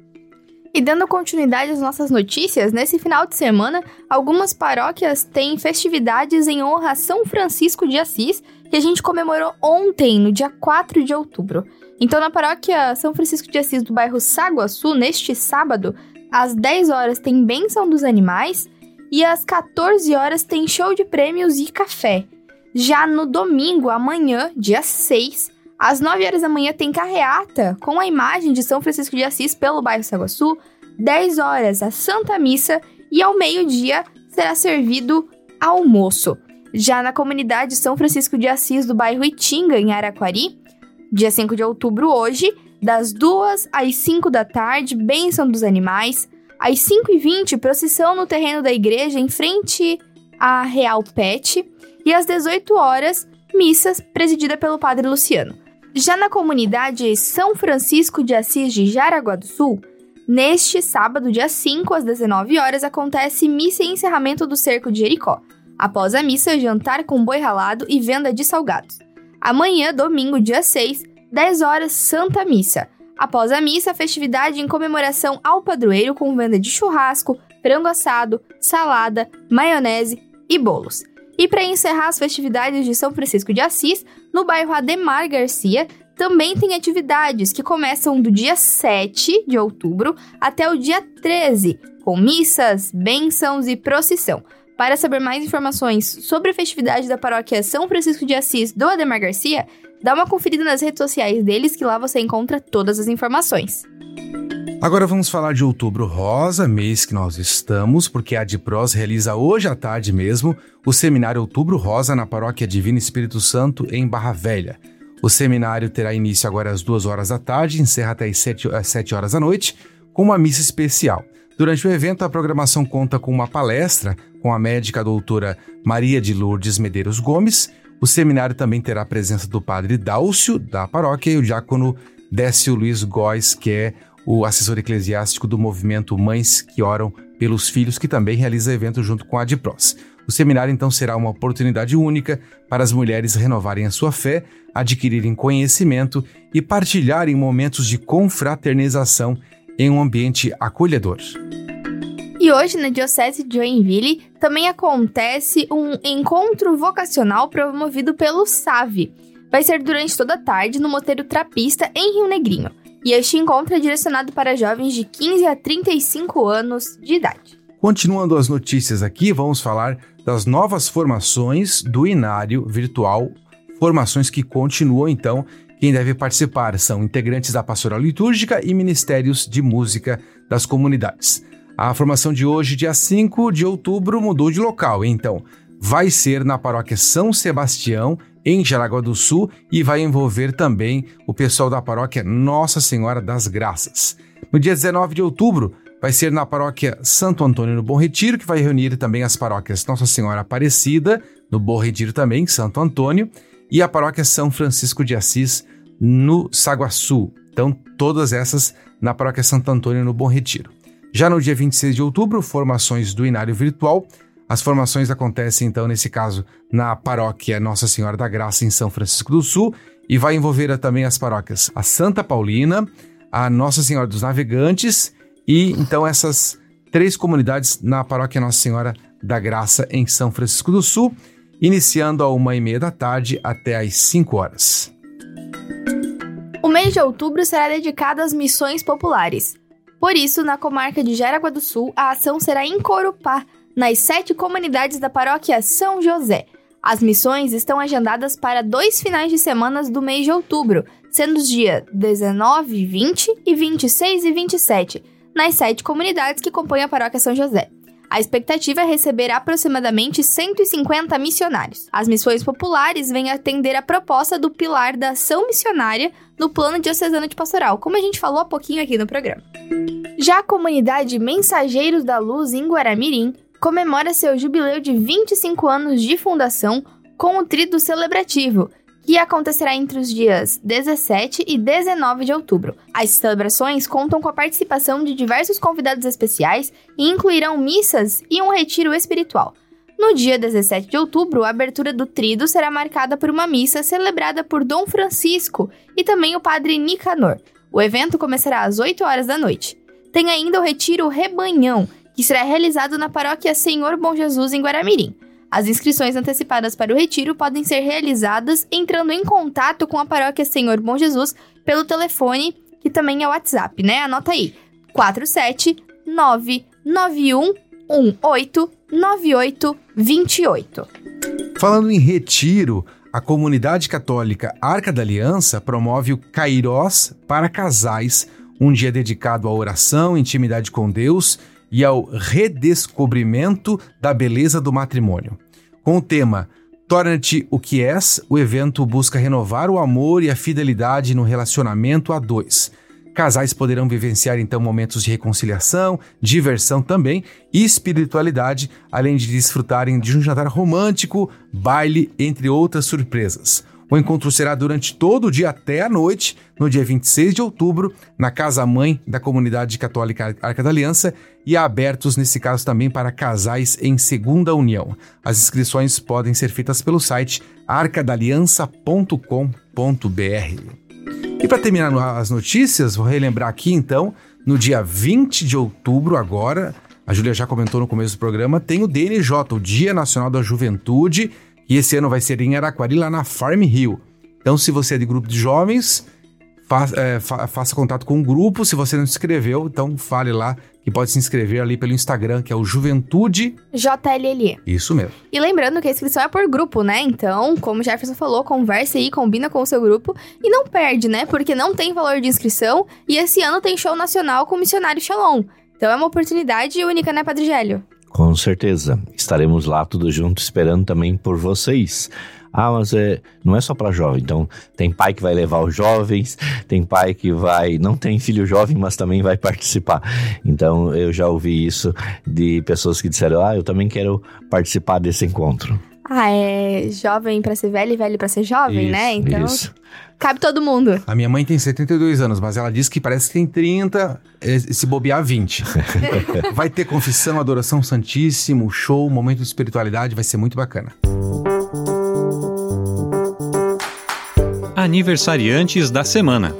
E dando continuidade às nossas notícias, nesse final de semana, algumas paróquias têm festividades em honra a São Francisco de Assis, que a gente comemorou ontem, no dia 4 de outubro. Então, na paróquia São Francisco de Assis do bairro Saguaçu, neste sábado, às 10 horas tem bênção dos animais e às 14 horas tem show de prêmios e café. Já no domingo, amanhã, dia 6, às 9 horas da manhã tem carreata com a imagem de São Francisco de Assis pelo bairro Saguaçu, 10 horas a Santa Missa e ao meio-dia será servido almoço. Já na comunidade São Francisco de Assis do bairro Itinga, em Araquari, dia 5 de outubro hoje, das 2 às 5 da tarde, bênção dos animais. Às 5h20, procissão no terreno da igreja em frente à Real Pet. E às 18 horas, missas presidida pelo Padre Luciano. Já na comunidade São Francisco de Assis de Jaraguá do Sul, neste sábado, dia 5, às 19 horas, acontece missa e encerramento do Cerco de Jericó. Após a missa, jantar com boi ralado e venda de salgados. Amanhã, domingo, dia 6, 10 horas, Santa Missa. Após a missa, festividade em comemoração ao padroeiro com venda de churrasco, frango assado, salada, maionese e bolos. E para encerrar as festividades de São Francisco de Assis, no bairro Ademar Garcia, também tem atividades que começam do dia 7 de outubro até o dia 13, com missas, bênçãos e procissão. Para saber mais informações sobre a festividade da paróquia São Francisco de Assis do Ademar Garcia, dá uma conferida nas redes sociais deles, que lá você encontra todas as informações. Agora vamos falar de Outubro Rosa, mês que nós estamos, porque a Adipros realiza hoje à tarde mesmo o seminário Outubro Rosa na Paróquia Divino Espírito Santo, em Barra Velha. O seminário terá início agora às 2 horas da tarde, encerra até às 7 horas da noite, com uma missa especial. Durante o evento, a programação conta com uma palestra com a médica doutora Maria de Lourdes Medeiros Gomes, O seminário também terá a presença do padre Dálcio, da paróquia, e o diácono Décio Luiz Góes, que é o assessor eclesiástico do movimento Mães que Oram pelos Filhos, que também realiza evento junto com a Adipros. O seminário, então, será uma oportunidade única para as mulheres renovarem a sua fé, adquirirem conhecimento e partilharem momentos de confraternização em um ambiente acolhedor. E hoje, na Diocese de Joinville, também acontece um encontro vocacional promovido pelo SAVE. Vai ser durante toda a tarde no Moteiro Trapista, em Rio Negrinho. E este encontro é direcionado para jovens de 15 a 35 anos de idade. Continuando as notícias aqui, vamos falar das novas formações do Inário Virtual, formações que continuam, então. Quem deve participar são integrantes da Pastoral Litúrgica e Ministérios de Música das comunidades. A formação de hoje, dia 5 de outubro, mudou de local, então vai ser na Paróquia São Sebastião, em Jaraguá do Sul, e vai envolver também o pessoal da Paróquia Nossa Senhora das Graças. No dia 19 de outubro, vai ser na Paróquia Santo Antônio, no Bom Retiro, que vai reunir também as paróquias Nossa Senhora Aparecida, no Bom Retiro também, Santo Antônio, e a Paróquia São Francisco de Assis, no Saguaçu. Então, todas essas na Paróquia Santo Antônio, no Bom Retiro. Já no dia 26 de outubro, formações do Inário Virtual. As formações acontecem, então, nesse caso, na Paróquia Nossa Senhora da Graça, em São Francisco do Sul, e vai envolver também as paróquias a Santa Paulina, a Nossa Senhora dos Navegantes, e, então, essas 3 comunidades na Paróquia Nossa Senhora da Graça, em São Francisco do Sul, iniciando a 1h30 da tarde até às 5 horas. O mês de outubro será dedicado às missões populares. Por isso, na comarca de Jaraguá do Sul, a ação será em Corupá, nas 7 comunidades da paróquia São José. As missões estão agendadas para 2 finais de semana do mês de outubro, sendo os dias 19, 20 e 26 e 27, nas 7 comunidades que compõem a paróquia São José. A expectativa é receber aproximadamente 150 missionários. As missões populares vêm atender a proposta do pilar da ação missionária no Plano Diocesano de Pastoral, como a gente falou há pouquinho aqui no programa. Já a comunidade Mensageiros da Luz, em Guaramirim, comemora seu jubileu de 25 anos de fundação com o Tríduo Celebrativo, que acontecerá entre os dias 17 e 19 de outubro. As celebrações contam com a participação de diversos convidados especiais e incluirão missas e um retiro espiritual. No dia 17 de outubro, a abertura do Tríduo será marcada por uma missa celebrada por Dom Francisco e também o padre Nicanor. O evento começará às 8 horas da noite. Tem ainda o Retiro Rebanhão, que será realizado na paróquia Senhor Bom Jesus, em Guaramirim. As inscrições antecipadas para o retiro podem ser realizadas entrando em contato com a paróquia Senhor Bom Jesus pelo telefone, que também é o WhatsApp, né? Anota aí, 47991189828. Falando em retiro, a comunidade católica Arca da Aliança promove o Kairós para casais, um dia dedicado à oração, intimidade com Deus e ao redescobrimento da beleza do matrimônio. Com o tema Torna-te o que és, o evento busca renovar o amor e a fidelidade no relacionamento a 2. Casais poderão vivenciar então momentos de reconciliação, diversão também e espiritualidade, além de desfrutarem de um jantar romântico, baile, entre outras surpresas. O encontro será durante todo o dia até a noite, no dia 26 de outubro, na Casa-Mãe da Comunidade Católica Arca da Aliança, e abertos, nesse caso, também para casais em segunda união. As inscrições podem ser feitas pelo site arcadaliança.com.br. E para terminar as notícias, vou relembrar aqui, então, no dia 20 de outubro, agora, a Júlia já comentou no começo do programa, tem o DNJ, o Dia Nacional da Juventude, e esse ano vai ser em Araquari, lá na Farm Hill. Então, se você é de grupo de jovens, faça contato com o grupo. Se você não se inscreveu, então fale lá que pode se inscrever ali pelo Instagram, que é o Juventude JLLE. Isso mesmo. E lembrando que a inscrição é por grupo, né? Então, como o Jefferson falou, converse aí, combina com o seu grupo e não perde, né? Porque não tem valor de inscrição e esse ano tem show nacional com o Missionário Shalom. Então é uma oportunidade única, né, Padre Gélio? Com certeza. Estaremos lá tudo junto, esperando também por vocês. Ah, mas não é só para jovem, então tem pai que vai levar os jovens, tem pai que não tem filho jovem, mas também vai participar. Então eu já ouvi isso de pessoas que disseram, eu também quero participar desse encontro. É jovem pra ser velho e velho pra ser jovem, Isso, né? Então, isso. cabe todo mundo. A minha mãe tem 72 anos, mas ela diz que parece que tem 30, se bobear 20. Vai ter confissão, adoração santíssimo, show, momento de espiritualidade, vai ser muito bacana. Aniversariantes da semana.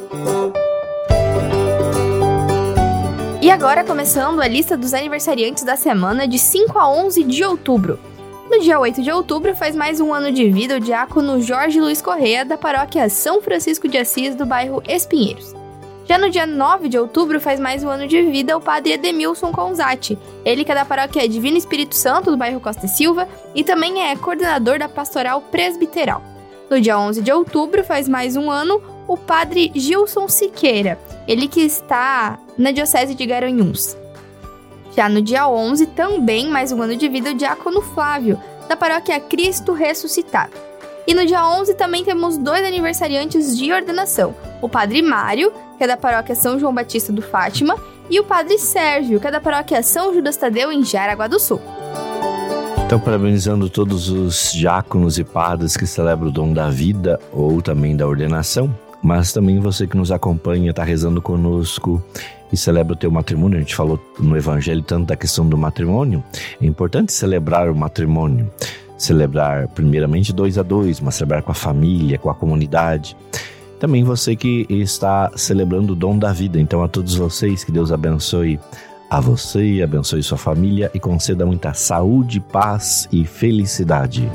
E agora começando a lista dos aniversariantes da semana de 5 a 11 de outubro. No dia 8 de outubro faz mais um ano de vida o diácono Jorge Luiz Correia, da paróquia São Francisco de Assis, do bairro Espinheiros. Já no dia 9 de outubro faz mais um ano de vida o padre Edemilson Conzatti, ele que é da paróquia Divino Espírito Santo, do bairro Costa e Silva, e também é coordenador da pastoral presbiteral. No dia 11 de outubro faz mais um ano o padre Gilson Siqueira, ele que está na diocese de Garanhuns. Já no dia 11, também mais um ano de vida o diácono Flávio, da paróquia Cristo Ressuscitado. E no dia 11 também temos 2 aniversariantes de ordenação, o padre Mário, que é da paróquia São João Batista do Fátima, e o padre Sérgio, que é da paróquia São Judas Tadeu, em Jaraguá do Sul. Então, parabenizando todos os diáconos e padres que celebram o dom da vida ou também da ordenação, mas também você que nos acompanha, está rezando conosco e celebra o teu matrimônio. A gente falou no Evangelho tanto da questão do matrimônio. É importante celebrar o matrimônio, celebrar primeiramente 2 a 2, mas celebrar com a família, com a comunidade. Também você que está celebrando o dom da vida. Então, a todos vocês, que Deus abençoe a você, abençoe sua família e conceda muita saúde, paz e felicidade.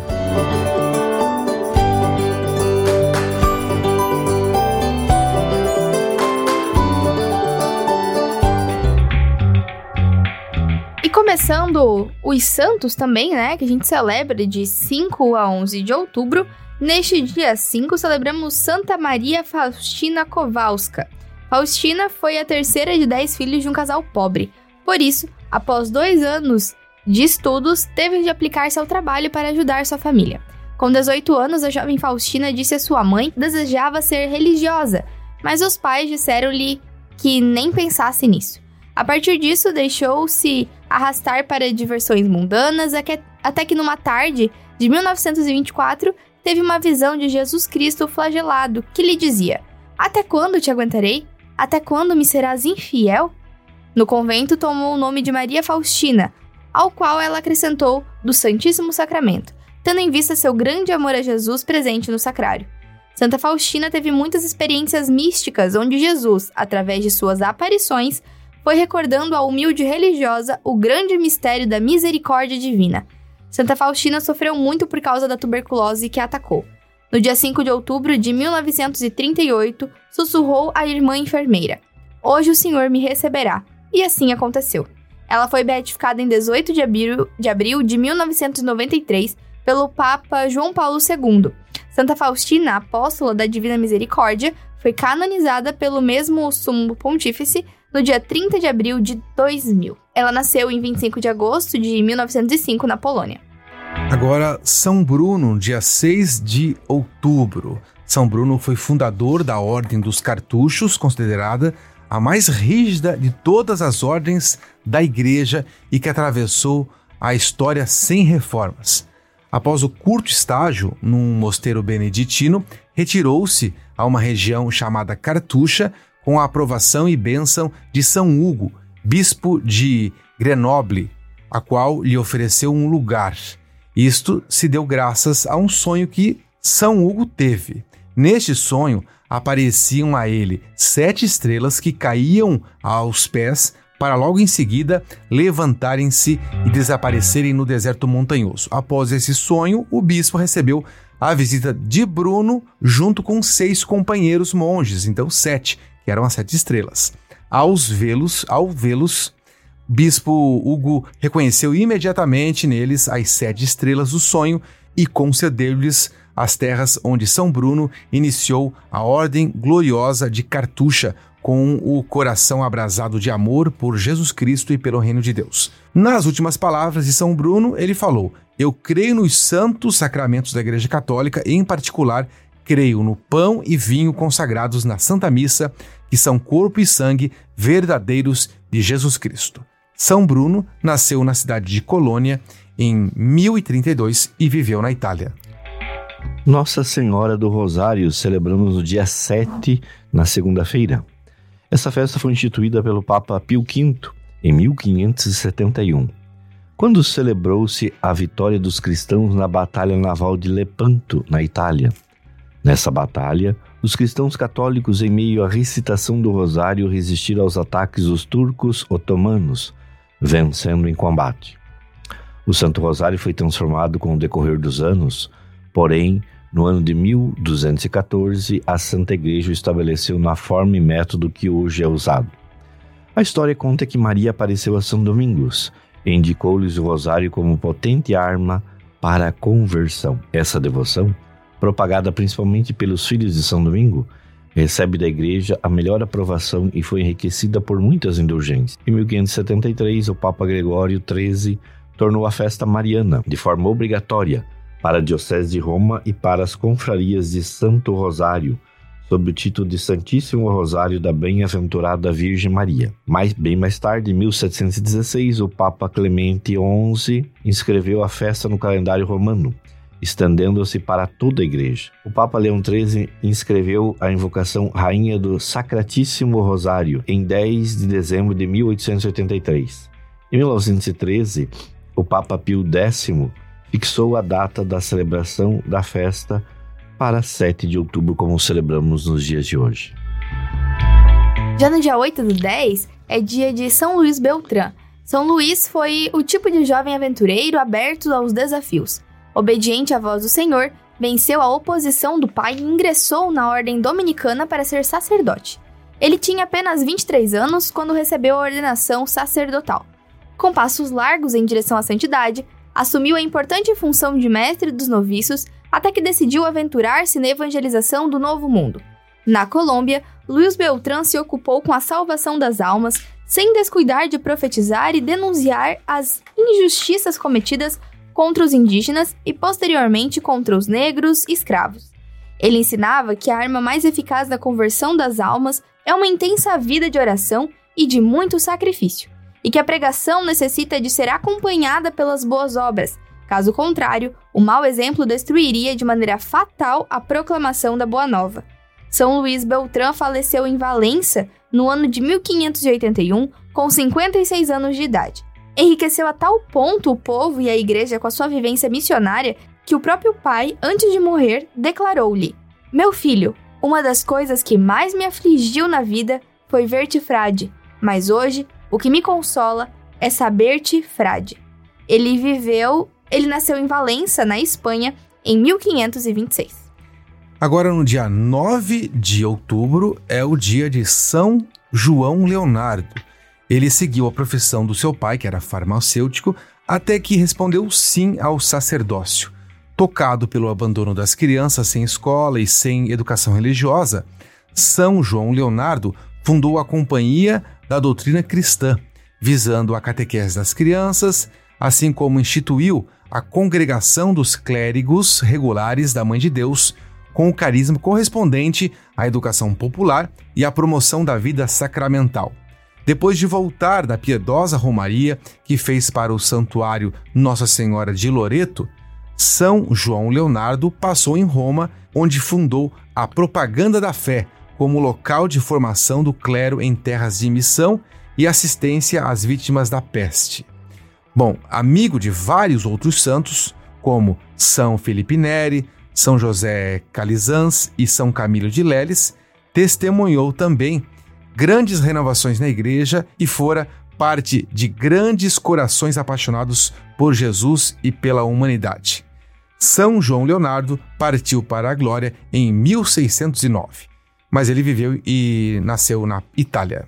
E começando os santos também, né, que a gente celebra de 5 a 11 de outubro, neste dia 5 celebramos Santa Maria Faustina Kowalska. Faustina foi a terceira de 10 filhos de um casal pobre. Por isso, após 2 anos de estudos, teve de aplicar-se ao trabalho para ajudar sua família. Com 18 anos, a jovem Faustina disse a sua mãe que desejava ser religiosa, mas os pais disseram-lhe que nem pensasse nisso. A partir disso, deixou-se arrastar para diversões mundanas, até que numa tarde de 1924, teve uma visão de Jesus Cristo flagelado, que lhe dizia: "Até quando te aguentarei? Até quando me serás infiel?" No convento tomou o nome de Maria Faustina, ao qual ela acrescentou do Santíssimo Sacramento, tendo em vista seu grande amor a Jesus presente no sacrário. Santa Faustina teve muitas experiências místicas, onde Jesus, através de suas aparições, foi recordando à humilde religiosa o grande mistério da misericórdia divina. Santa Faustina sofreu muito por causa da tuberculose que a atacou. No dia 5 de outubro de 1938, sussurrou à irmã enfermeira: "Hoje o Senhor me receberá." E assim aconteceu. Ela foi beatificada em 18 de abril de 1993 pelo Papa João Paulo II. Santa Faustina, apóstola da Divina Misericórdia, foi canonizada pelo mesmo Sumo Pontífice no dia 30 de abril de 2000. Ela nasceu em 25 de agosto de 1905 na Polônia. Agora, São Bruno, dia 6 de outubro. São Bruno foi fundador da Ordem dos Cartuchos, considerada a mais rígida de todas as ordens da Igreja e que atravessou a história sem reformas. Após o curto estágio num mosteiro beneditino, retirou-se a uma região chamada Cartucha com a aprovação e bênção de São Hugo, bispo de Grenoble, a qual lhe ofereceu um lugar. Isto se deu graças a um sonho que São Hugo teve. Neste sonho, apareciam a ele 7 estrelas que caíam aos pés para logo em seguida levantarem-se e desaparecerem no deserto montanhoso. Após esse sonho, o bispo recebeu a visita de Bruno junto com 6 companheiros monges, então 7, que eram as 7 estrelas. Ao vê-los, bispo Hugo reconheceu imediatamente neles as 7 estrelas do sonho e concedeu-lhes as terras onde São Bruno iniciou a Ordem Gloriosa de Cartucha, com o coração abrasado de amor por Jesus Cristo e pelo reino de Deus. Nas últimas palavras de São Bruno, ele falou: "Eu creio nos santos sacramentos da Igreja Católica e, em particular, creio no pão e vinho consagrados na Santa Missa, que são corpo e sangue verdadeiros de Jesus Cristo." São Bruno nasceu na cidade de Colônia em 1032 e viveu na Itália. Nossa Senhora do Rosário celebramos no dia 7, na segunda-feira. Essa festa foi instituída pelo Papa Pio V em 1571, quando celebrou-se a vitória dos cristãos na Batalha Naval de Lepanto, na Itália. Nessa batalha, os cristãos católicos, em meio à recitação do Rosário, resistiram aos ataques dos turcos otomanos, vencendo em combate. O Santo Rosário foi transformado com o decorrer dos anos, porém, no ano de 1214, a Santa Igreja o estabeleceu na forma e método que hoje é usado. A história conta que Maria apareceu a São Domingos e indicou-lhes o rosário como potente arma para a conversão. Essa devoção, propagada principalmente pelos filhos de São Domingo, recebe da Igreja a melhor aprovação e foi enriquecida por muitas indulgências. Em 1573, o Papa Gregório XIII tornou a festa mariana de forma obrigatória para a Diocese de Roma e para as confrarias de Santo Rosário, sob o título de Santíssimo Rosário da Bem-aventurada Virgem Maria. Bem mais tarde, em 1716, o Papa Clemente XI inscreveu a festa no calendário romano, estendendo-se para toda a Igreja. O Papa Leão XIII inscreveu a invocação Rainha do Sacratíssimo Rosário em 10 de dezembro de 1883. Em 1913, o Papa Pio X fixou a data da celebração da festa para 7 de outubro, como celebramos nos dias de hoje. Já no dia 8/10 é dia de São Luís Beltrán. São Luís foi o tipo de jovem aventureiro aberto aos desafios. Obediente à voz do Senhor, venceu a oposição do pai e ingressou na ordem dominicana para ser sacerdote. Ele tinha apenas 23 anos quando recebeu a ordenação sacerdotal. Com passos largos em direção à santidade, assumiu a importante função de mestre dos noviços até que decidiu aventurar-se na evangelização do Novo Mundo. Na Colômbia, Luís Beltrán se ocupou com a salvação das almas, sem descuidar de profetizar e denunciar as injustiças cometidas contra os indígenas e, posteriormente, contra os negros e escravos. Ele ensinava que a arma mais eficaz da conversão das almas é uma intensa vida de oração e de muito sacrifício, e que a pregação necessita de ser acompanhada pelas boas obras. Caso contrário, o mau exemplo destruiria de maneira fatal a proclamação da Boa Nova. São Luís Beltrán faleceu em Valença no ano de 1581, com 56 anos de idade. Enriqueceu a tal ponto o povo e a igreja com a sua vivência missionária que o próprio pai, antes de morrer, declarou-lhe: "Meu filho, uma das coisas que mais me afligiu na vida foi ver-te frade, mas hoje o que me consola é saber-te frade." Ele nasceu em Valença, na Espanha, em 1526. Agora, no dia 9 de outubro, é o dia de São João Leonardo. Ele seguiu a profissão do seu pai, que era farmacêutico, até que respondeu sim ao sacerdócio. Tocado pelo abandono das crianças sem escola e sem educação religiosa, São João Leonardo fundou a Companhia da Doutrina Cristã, visando a catequese das crianças, assim como instituiu a Congregação dos Clérigos Regulares da Mãe de Deus, com o carisma correspondente à educação popular e à promoção da vida sacramental. Depois de voltar da piedosa romaria que fez para o santuário Nossa Senhora de Loreto, São João Leonardo passou em Roma, onde fundou a Propaganda da Fé, como local de formação do clero em terras de missão e assistência às vítimas da peste. Bom, amigo de vários outros santos, como São Felipe Neri, São José Calizans e São Camilo de Leles, testemunhou também grandes renovações na igreja e fora parte de grandes corações apaixonados por Jesus e pela humanidade. São João Leonardo partiu para a glória em 1609, mas ele viveu e nasceu na Itália.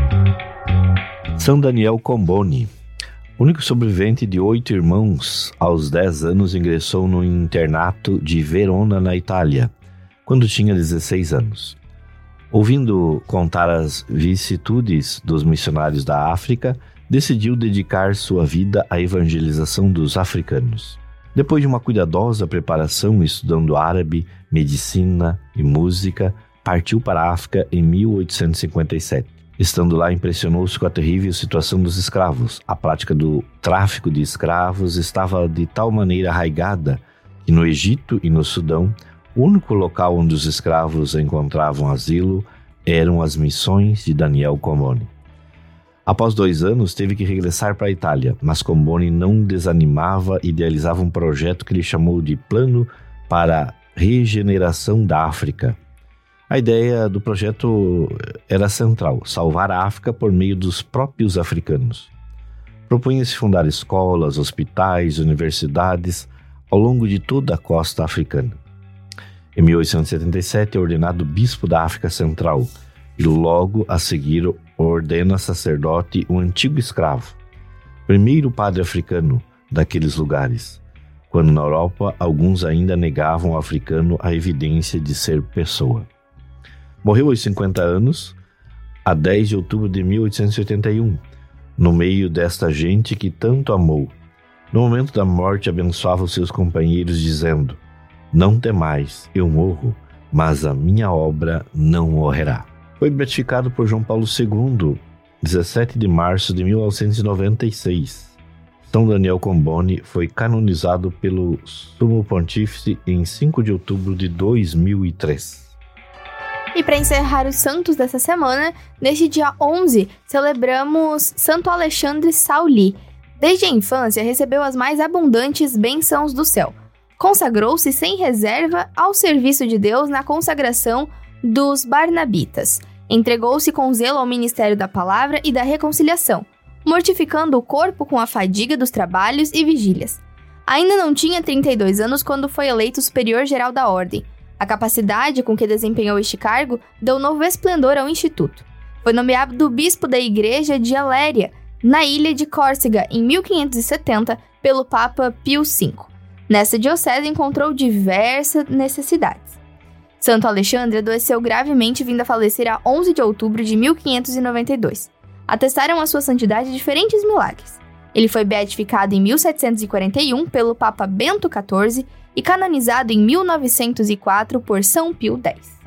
São Daniel Comboni, único sobrevivente de 8 irmãos, aos 10 anos ingressou no internato de Verona, na Itália, quando tinha 16 anos. Ouvindo contar as vicissitudes dos missionários da África, decidiu dedicar sua vida à evangelização dos africanos. Depois de uma cuidadosa preparação estudando árabe, medicina e música, partiu para a África em 1857. Estando lá, impressionou-se com a terrível situação dos escravos. A prática do tráfico de escravos estava de tal maneira arraigada que no Egito e no Sudão, o único local onde os escravos encontravam asilo eram as missões de Daniel Comboni. Após 2 anos, teve que regressar para a Itália, mas Comboni não desanimava e idealizava um projeto que ele chamou de Plano para a Regeneração da África. A ideia do projeto era central, salvar a África por meio dos próprios africanos. Propunha-se fundar escolas, hospitais, universidades ao longo de toda a costa africana. Em 1877 é ordenado bispo da África Central e logo a seguir ordena sacerdote um antigo escravo, primeiro padre africano daqueles lugares, quando na Europa alguns ainda negavam ao africano a evidência de ser pessoa. Morreu aos 50 anos, a 10 de outubro de 1881, no meio desta gente que tanto amou. No momento da morte, abençoava os seus companheiros, dizendo: "Não temais, eu morro, mas a minha obra não morrerá." Foi beatificado por João Paulo II, 17 de março de 1996. São Daniel Comboni foi canonizado pelo Sumo Pontífice em 5 de outubro de 2003. E para encerrar os santos dessa semana, neste dia 11, celebramos Santo Alexandre Sauli. Desde a infância, recebeu as mais abundantes bênçãos do céu. Consagrou-se sem reserva ao serviço de Deus na consagração dos Barnabitas. Entregou-se com zelo ao ministério da palavra e da reconciliação, mortificando o corpo com a fadiga dos trabalhos e vigílias. Ainda não tinha 32 anos quando foi eleito superior-geral da ordem. A capacidade com que desempenhou este cargo deu novo esplendor ao instituto. Foi nomeado bispo da igreja de Aléria, na ilha de Córcega, em 1570, pelo Papa Pio V. Nessa diocese encontrou diversas necessidades. Santo Alexandre adoeceu gravemente, vindo a falecer a 11 de outubro de 1592. Atestaram a sua santidade diferentes milagres. Ele foi beatificado em 1741 pelo Papa Bento XIV e canonizado em 1904 por São Pio X.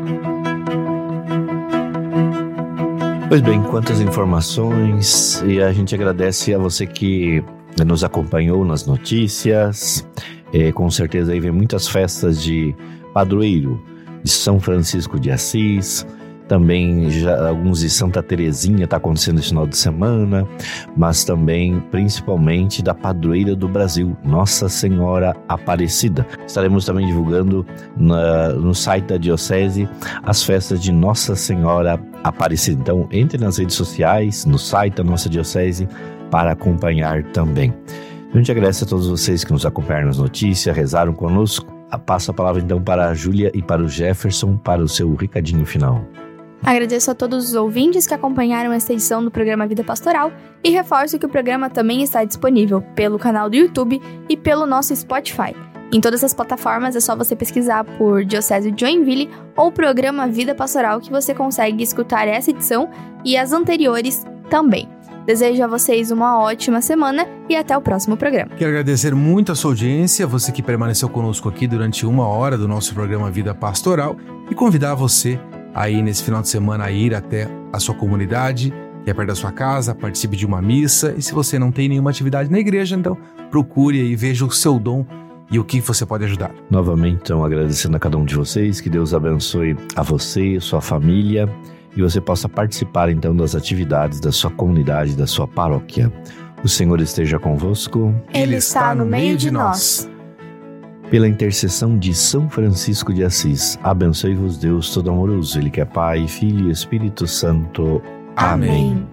Pois bem, quantas informações, e a gente agradece a você que nos acompanhou nas notícias. Com certeza aí vem muitas festas de padroeiro, de São Francisco de Assis, também já alguns de Santa Terezinha está acontecendo esse final de semana, mas também principalmente da padroeira do Brasil, Nossa Senhora Aparecida. Estaremos também divulgando no site da Diocese as festas de Nossa Senhora Aparecida. Então entre nas redes sociais, no site da nossa Diocese para acompanhar também. A gente agradece a todos vocês que nos acompanharam nas notícias, rezaram conosco. Passo a palavra então para a Júlia e para o Jefferson para o seu recadinho final. Agradeço a todos os ouvintes que acompanharam esta edição do programa Vida Pastoral e reforço que o programa também está disponível pelo canal do YouTube e pelo nosso Spotify. Em todas as plataformas é só você pesquisar por Diocese de Joinville ou Programa Vida Pastoral que você consegue escutar essa edição e as anteriores também. Desejo a vocês uma ótima semana e até o próximo programa. Quero agradecer muito a sua audiência, você que permaneceu conosco aqui durante 1 hora do nosso programa Vida Pastoral e convidar você aí nesse final de semana a ir até a sua comunidade, que é perto da sua casa, participe de uma missa e se você não tem nenhuma atividade na igreja, então procure e veja o seu dom e o que você pode ajudar. Novamente, então, agradecendo a cada um de vocês, que Deus abençoe a você, sua família e você possa participar então das atividades da sua comunidade, da sua paróquia. O Senhor esteja convosco. Ele está no meio de nós. Pela intercessão de São Francisco de Assis, abençoe-vos Deus Todo-Amoroso, Ele que é Pai, Filho e Espírito Santo. Amém.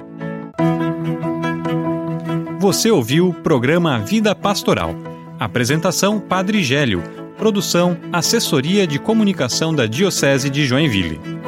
Você ouviu o programa Vida Pastoral. Apresentação Padre Gélio. Produção Assessoria de Comunicação da Diocese de Joinville.